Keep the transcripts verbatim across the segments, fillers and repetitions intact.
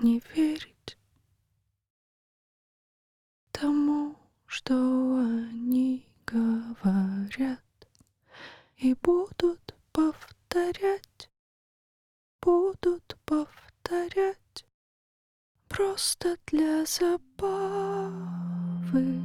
не верить тому, что они говорят, и будут повторять, будут повторять просто для забавы.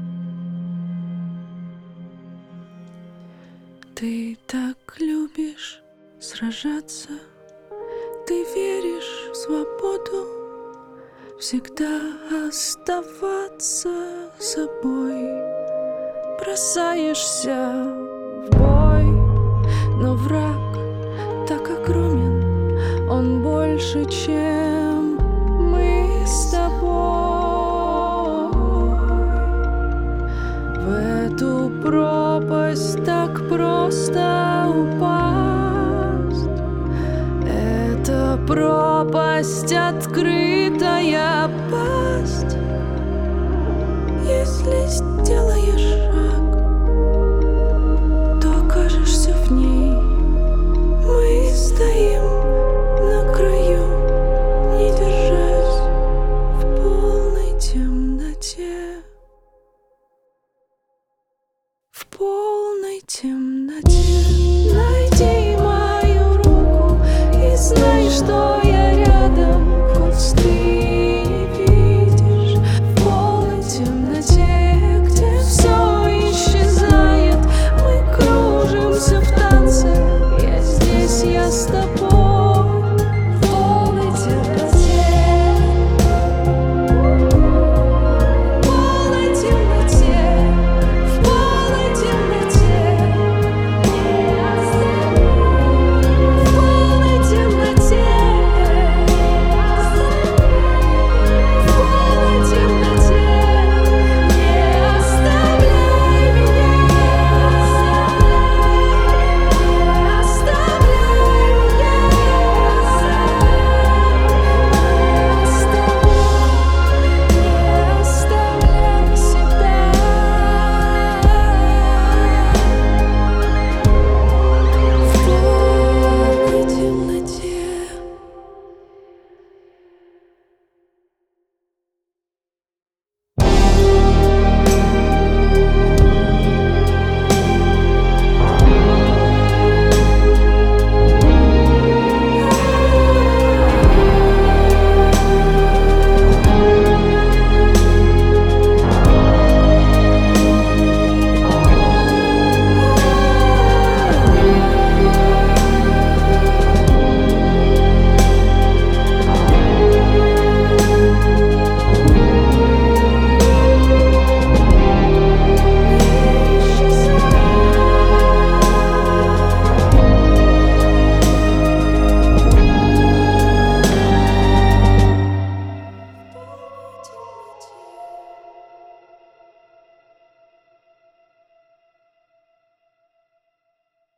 Ты так любишь сражаться, ты веришь в свободу, всегда оставаться собой. Бросаешься в бой, но враг так огромен, он больше, чем мы с тобой. В эту пропасть так просто упасть, это пропасть, открытая пасть. Если сделаешь шаг, то окажешься в ней. Мы стоим на краю, не держась, в полной темноте, в полной темноте. Найди мою руку и знай, что я рядом, хоть ты не видишь. В полной темноте, где все исчезает, мы кружимся в танце. Я здесь, я с тобой.